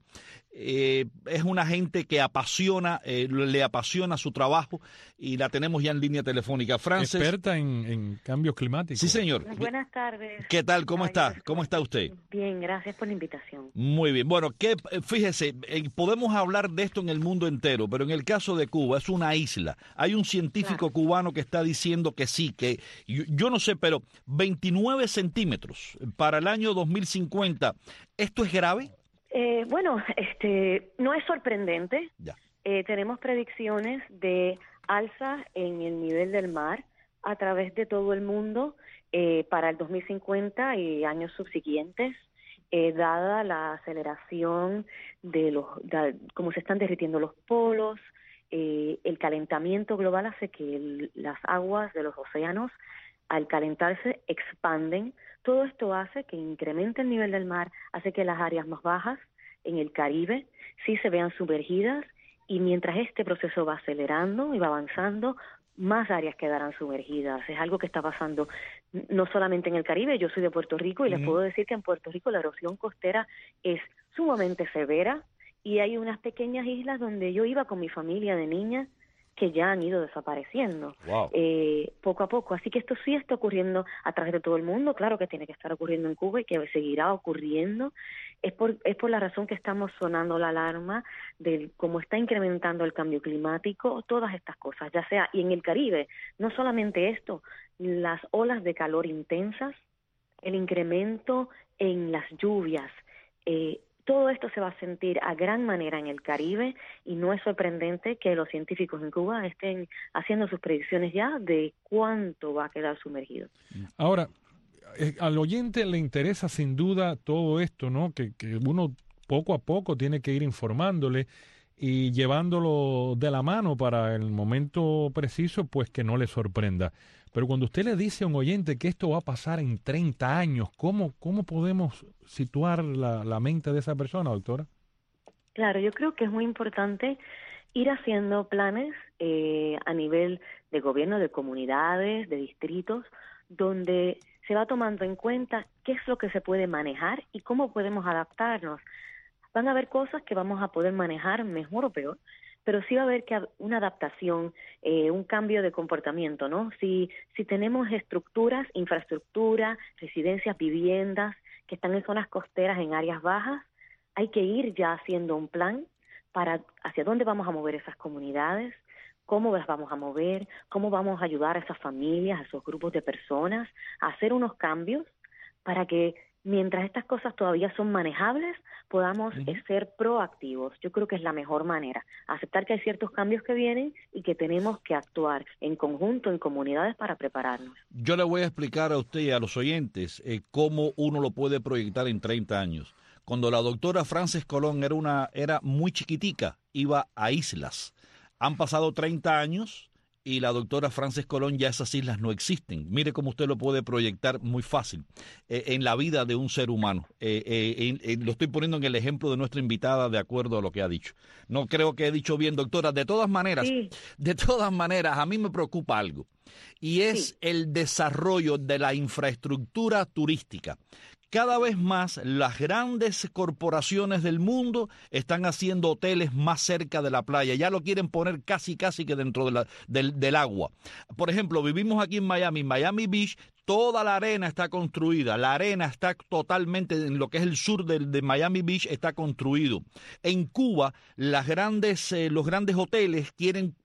Eh, es una gente que apasiona, eh, le apasiona su trabajo y la tenemos ya en línea telefónica. Frances. Experta en, en cambios climáticos. Sí, señor. Buenas tardes. ¿Qué tal? ¿Cómo está? ¿Cómo está usted? Bien, gracias por la invitación. Muy bien. Bueno, que, fíjese, eh, podemos hablar de esto en el mundo entero, pero en el caso de Cuba es una isla. Hay un científico claro. cubano que está diciendo que sí, que yo, yo no sé, pero veintinueve centímetros para el año dos mil cincuenta, ¿esto es grave? Eh, bueno, este, no es sorprendente. Ya. Eh, tenemos predicciones de alza en el nivel del mar a través de todo el mundo eh, para el dos mil cincuenta y años subsiguientes, eh, dada la aceleración de los, de, cómo se están derritiendo los polos. Eh, el calentamiento global hace que el, las aguas de los océanos, al calentarse, expanden. Todo esto hace que incremente el nivel del mar, hace que las áreas más bajas en el Caribe sí se vean sumergidas, y mientras este proceso va acelerando y va avanzando, más áreas quedarán sumergidas. Es algo que está pasando no solamente en el Caribe. Yo soy de Puerto Rico y uh-huh. les puedo decir que en Puerto Rico la erosión costera es sumamente severa, y hay unas pequeñas islas donde yo iba con mi familia de niña que ya han ido desapareciendo wow. eh, poco a poco. Así que esto sí está ocurriendo a través de todo el mundo. Claro que tiene que estar ocurriendo en Cuba y que seguirá ocurriendo. Es por, es por la razón que estamos sonando la alarma de cómo está incrementando el cambio climático, todas estas cosas, ya sea, y en el Caribe, no solamente esto, las olas de calor intensas, el incremento en las lluvias, eh, todo esto se va a sentir a gran manera en el Caribe, y no es sorprendente que los científicos en Cuba estén haciendo sus predicciones ya de cuánto va a quedar sumergido. Ahora, eh, al oyente le interesa sin duda todo esto, ¿no? Que, que uno poco a poco tiene que ir informándole y llevándolo de la mano para el momento preciso, pues que no le sorprenda. Pero cuando usted le dice a un oyente que esto va a pasar en treinta años, ¿cómo, cómo podemos situar la, la mente de esa persona, doctora? Claro, yo creo que es muy importante ir haciendo planes eh, a nivel de gobierno, de comunidades, de distritos, donde se va tomando en cuenta qué es lo que se puede manejar y cómo podemos adaptarnos. Van a haber cosas que vamos a poder manejar mejor o peor, pero sí va a haber que una adaptación, eh, un cambio de comportamiento, ¿no? Si, si tenemos estructuras, infraestructura, residencias, viviendas que están en zonas costeras, en áreas bajas, hay que ir ya haciendo un plan para hacia dónde vamos a mover esas comunidades, cómo las vamos a mover, cómo vamos a ayudar a esas familias, a esos grupos de personas, a hacer unos cambios para que mientras estas cosas todavía son manejables, podamos uh-huh. ser proactivos. Yo creo que es la mejor manera, aceptar que hay ciertos cambios que vienen y que tenemos que actuar en conjunto, en comunidades, para prepararnos. Yo le voy a explicar a usted y a los oyentes eh, cómo uno lo puede proyectar en treinta años. Cuando la doctora Frances Colón era, una, era muy chiquitica, iba a islas. Han pasado treinta años y la doctora Frances Colón, ya esas islas no existen. Mire cómo usted lo puede proyectar muy fácil eh, en la vida de un ser humano. Eh, eh, eh, lo estoy poniendo en el ejemplo de nuestra invitada de acuerdo a lo que ha dicho. No creo que he dicho bien, doctora. De todas maneras, sí. de todas maneras, a mí me preocupa algo, y es sí. el desarrollo de la infraestructura turística. Cada vez más las grandes corporaciones del mundo están haciendo hoteles más cerca de la playa. Ya lo quieren poner casi, casi que dentro de la, del, del agua. Por ejemplo, vivimos aquí en Miami, Miami Beach. Toda la arena está construida, la arena está totalmente, en lo que es el sur de, de Miami Beach está construido. En Cuba, las grandes, eh, los grandes hoteles quieren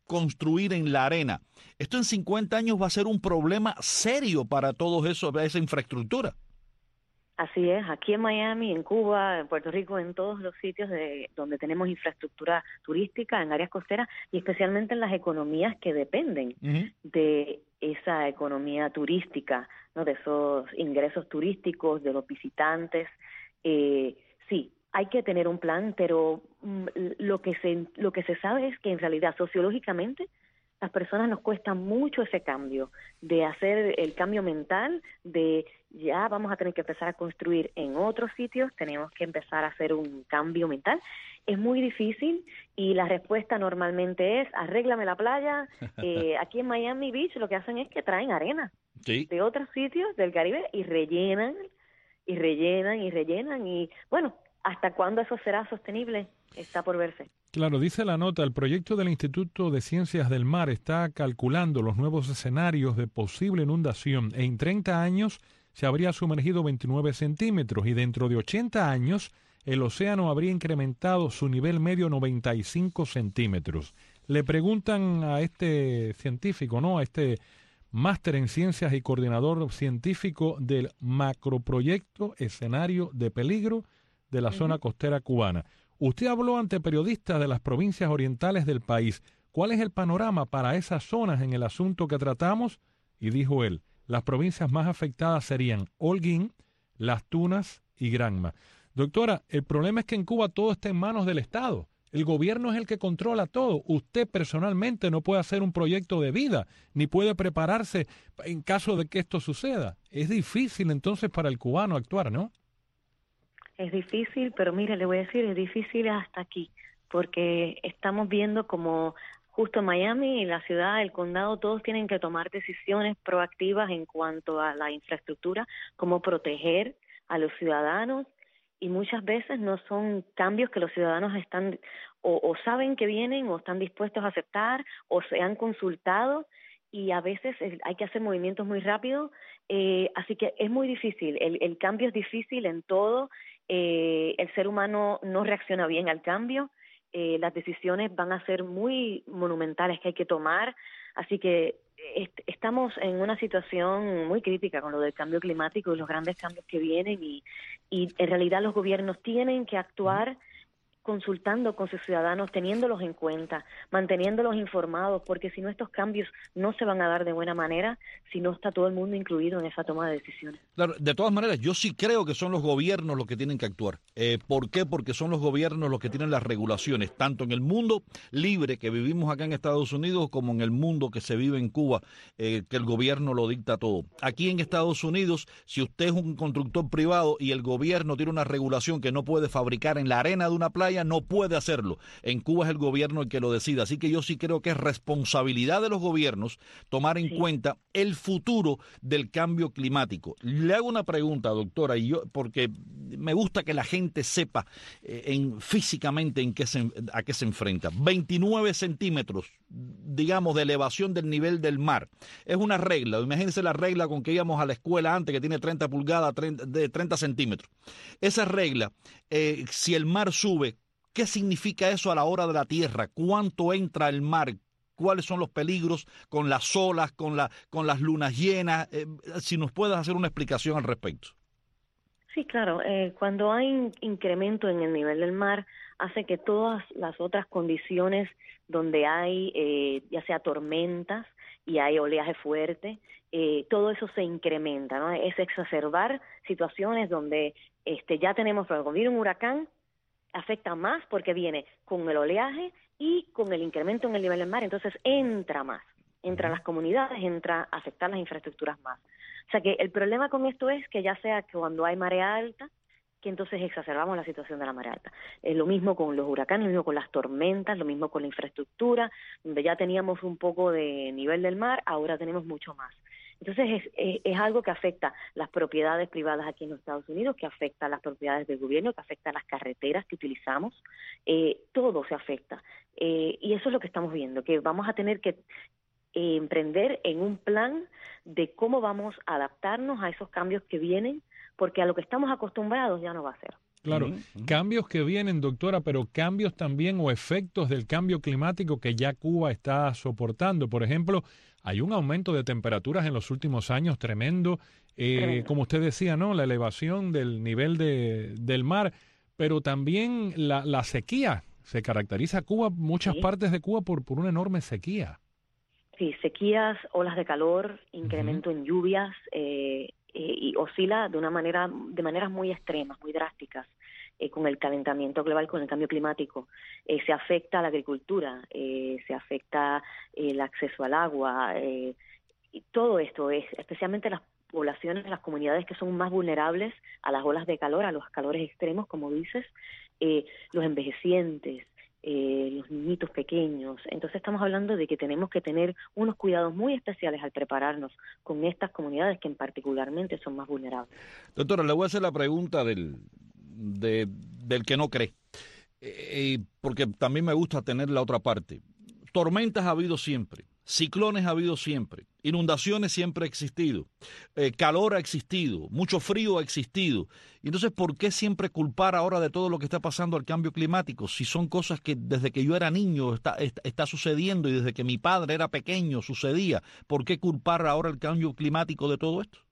construir en la arena. Esto en cincuenta años va a ser un problema serio para todo eso, para esa infraestructura. Así es, aquí en Miami, en Cuba, en Puerto Rico, en todos los sitios de donde tenemos infraestructura turística, en áreas costeras y especialmente en las economías que dependen uh-huh. de esa economía turística, ¿no? De esos ingresos turísticos, de los visitantes. Eh, sí, hay que tener un plan, pero mm, lo que se lo que se sabe es que en realidad sociológicamente las personas nos cuesta mucho ese cambio, de hacer el cambio mental, de ya vamos a tener que empezar a construir en otros sitios, tenemos que empezar a hacer un cambio mental. Es muy difícil y la respuesta normalmente es, arréglame la playa. Eh, aquí en Miami Beach lo que hacen es que traen arena sí. de otros sitios del Caribe y rellenan, y rellenan, y rellenan. Y bueno, ¿hasta cuándo eso será sostenible? Está por verse. Claro, dice la nota, el proyecto del Instituto de Ciencias del Mar está calculando los nuevos escenarios de posible inundación. En treinta años se habría sumergido veintinueve centímetros y dentro de ochenta años el océano habría incrementado su nivel medio noventa y cinco centímetros. Le preguntan a este científico, ¿no? A este máster en ciencias y coordinador científico del macroproyecto Escenario de Peligro de la uh-huh. zona costera cubana. Usted habló ante periodistas de las provincias orientales del país. ¿Cuál es el panorama para esas zonas en el asunto que tratamos? Y dijo él, las provincias más afectadas serían Holguín, Las Tunas y Granma. Doctora, el problema es que en Cuba todo está en manos del Estado. El gobierno es el que controla todo. Usted personalmente no puede hacer un proyecto de vida, ni puede prepararse en caso de que esto suceda. Es difícil entonces para el cubano actuar, ¿no? Es difícil, pero mire, le voy a decir, es difícil hasta aquí, porque estamos viendo como justo Miami y la ciudad, el condado, todos tienen que tomar decisiones proactivas en cuanto a la infraestructura, cómo proteger a los ciudadanos, y muchas veces no son cambios que los ciudadanos están o, o saben que vienen o están dispuestos a aceptar o se han consultado, y a veces hay que hacer movimientos muy rápidos, eh, así que es muy difícil, el, el cambio es difícil en todo. Eh, el ser humano no reacciona bien al cambio, eh, las decisiones van a ser muy monumentales que hay que tomar, así que est estamos en una situación muy crítica con lo del cambio climático y los grandes cambios que vienen, y, y en realidad los gobiernos tienen que actuar consultando con sus ciudadanos, teniéndolos en cuenta, manteniéndolos informados, porque si no estos cambios no se van a dar de buena manera si no está todo el mundo incluido en esa toma de decisiones. Claro, de todas maneras, yo sí creo que son los gobiernos los que tienen que actuar. Eh, ¿Por qué? Porque son los gobiernos los que tienen las regulaciones, tanto en el mundo libre que vivimos acá en Estados Unidos como en el mundo que se vive en Cuba, eh, que el gobierno lo dicta todo. Aquí en Estados Unidos, si usted es un constructor privado y el gobierno tiene una regulación que no puede fabricar en la arena de una playa, no puede hacerlo. En Cuba es el gobierno el que lo decide. Así que yo sí creo que es responsabilidad de los gobiernos tomar en sí. cuenta el futuro del cambio climático. Le hago una pregunta, doctora, y yo porque me gusta que la gente sepa eh, en, físicamente en qué se, a qué se enfrenta. veintinueve centímetros, digamos, de elevación del nivel del mar. Es una regla. Imagínense la regla con que íbamos a la escuela antes, que tiene treinta pulgadas, treinta, de treinta centímetros. Esa regla, eh, si el mar sube, ¿qué significa eso a la hora de la tierra? ¿Cuánto entra el mar? ¿Cuáles son los peligros con las olas, con, la, con las lunas llenas? Eh, si nos puedes hacer una explicación al respecto. Sí, claro. Eh, cuando hay incremento en el nivel del mar, hace que todas las otras condiciones donde hay, eh, ya sea tormentas y hay oleaje fuerte, eh, todo eso se incrementa, ¿no? Es exacerbar situaciones donde este, ya tenemos, cuando viene un huracán, afecta más porque viene con el oleaje y con el incremento en el nivel del mar, entonces entra más, entra a las comunidades, entra a afectar las infraestructuras más. O sea que el problema con esto es que ya sea que cuando hay marea alta, que entonces exacerbamos la situación de la marea alta. Es lo mismo con los huracanes, lo mismo con las tormentas, lo mismo con la infraestructura, donde ya teníamos un poco de nivel del mar, ahora tenemos mucho más. Entonces es, es, es algo que afecta las propiedades privadas aquí en los Estados Unidos, que afecta las propiedades del gobierno, que afecta las carreteras que utilizamos, eh, todo se afecta. Eh, y eso es lo que estamos viendo, que vamos a tener que eh, emprender en un plan de cómo vamos a adaptarnos a esos cambios que vienen, porque a lo que estamos acostumbrados ya no va a ser. Claro, uh-huh. Cambios que vienen, doctora, pero cambios también o efectos del cambio climático que ya Cuba está soportando. Por ejemplo, hay un aumento de temperaturas en los últimos años tremendo, eh, tremendo. Como usted decía, ¿no? La elevación del nivel de, del mar, pero también la, la sequía. Se caracteriza Cuba, muchas sí. partes de Cuba, por, por una enorme sequía. Sí, sequías, olas de calor, incremento uh-huh. en lluvias, eh, eh, y oscila de una manera, de maneras muy extremas, muy drásticas, eh, con el calentamiento global, con el cambio climático. Eh, se afecta a la agricultura, eh, se afecta eh, el acceso al agua, eh, y todo esto es, especialmente las poblaciones, las comunidades que son más vulnerables a las olas de calor, a los calores extremos, como dices, eh, los envejecientes, eh, los niñitos pequeños. Entonces estamos hablando de que tenemos que tener unos cuidados muy especiales al prepararnos con estas comunidades que en particularmente son más vulnerables. Doctora, le voy a hacer la pregunta del, de, del que no cree, eh, porque también me gusta tener la otra parte. Tormentas ha habido siempre, ciclones ha habido siempre, inundaciones siempre ha existido, eh, calor ha existido, mucho frío ha existido. Y entonces, ¿por qué siempre culpar ahora de todo lo que está pasando al cambio climático? Si son cosas que desde que yo era niño está, está, está sucediendo y desde que mi padre era pequeño sucedía. ¿Por qué culpar ahora el cambio climático de todo esto?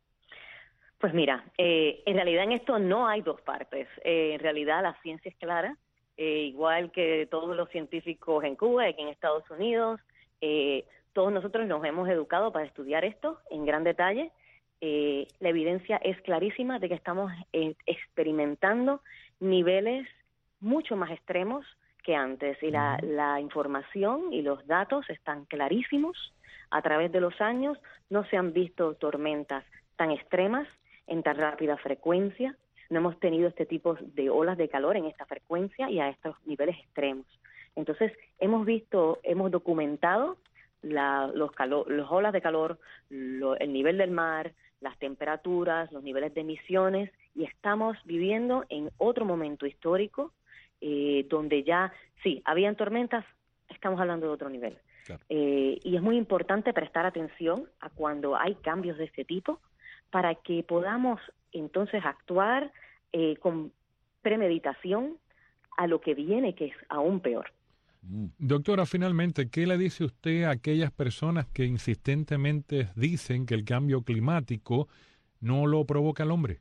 Pues mira, eh, en realidad en esto no hay dos partes. Eh, en realidad la ciencia es clara. Eh, igual que todos los científicos en Cuba y aquí en Estados Unidos, eh, todos nosotros nos hemos educado para estudiar esto en gran detalle. Eh, la evidencia es clarísima de que estamos eh, experimentando niveles mucho más extremos que antes y la, la información y los datos están clarísimos. A través de los años no se han visto tormentas tan extremas en tan rápida frecuencia. No hemos tenido este tipo de olas de calor en esta frecuencia y a estos niveles extremos. Entonces, hemos visto, hemos documentado la, los, calor, los olas de calor, lo, el nivel del mar, las temperaturas, los niveles de emisiones, y estamos viviendo en otro momento histórico eh, donde ya, sí, habían tormentas, estamos hablando de otro nivel. Claro. Eh, y es muy importante prestar atención a cuando hay cambios de este tipo para que podamos entonces actuar eh, con premeditación a lo que viene, que es aún peor. Doctora, finalmente, ¿qué le dice usted a aquellas personas que insistentemente dicen que el cambio climático no lo provoca el hombre?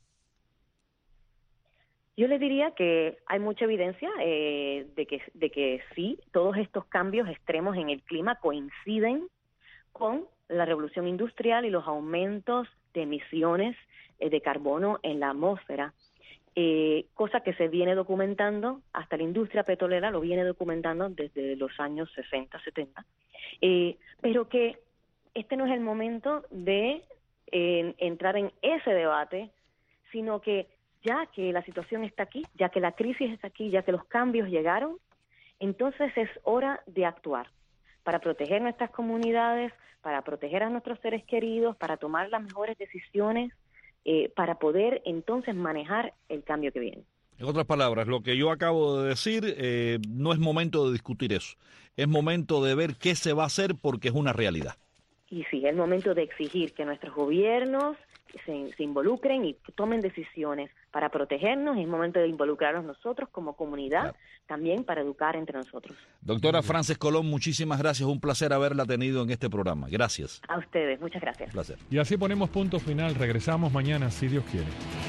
Yo le diría que hay mucha evidencia eh, de que, de que sí, todos estos cambios extremos en el clima coinciden con la revolución industrial y los aumentos de emisiones de carbono en la atmósfera, eh, cosa que se viene documentando, hasta la industria petrolera lo viene documentando desde los años sesenta, setenta, eh, pero que este no es el momento de eh, entrar en ese debate, sino que ya que la situación está aquí, ya que la crisis está aquí, ya que los cambios llegaron, entonces es hora de actuar para proteger nuestras comunidades, para proteger a nuestros seres queridos, para tomar las mejores decisiones, Eh, para poder entonces manejar el cambio que viene. En otras palabras, lo que yo acabo de decir, eh, no es momento de discutir eso. Es momento de ver qué se va a hacer porque es una realidad. Y sí, es momento de exigir que nuestros gobiernos se, se involucren y tomen decisiones para protegernos. Es momento de involucrarnos nosotros como comunidad, claro, también para educar entre nosotros. Doctora Frances Colón, muchísimas gracias. Un placer haberla tenido en este programa. Gracias. A ustedes, muchas gracias. Un placer. Y así ponemos punto final. Regresamos mañana, si Dios quiere.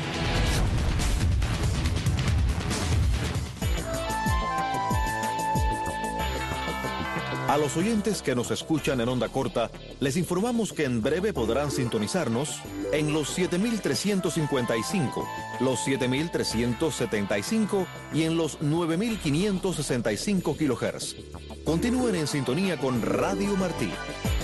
A los oyentes que nos escuchan en onda corta, les informamos que en breve podrán sintonizarnos en los siete mil trescientos cincuenta y cinco, los siete mil trescientos setenta y cinco y en los nueve mil quinientos sesenta y cinco kilohertz. Continúen en sintonía con Radio Martí.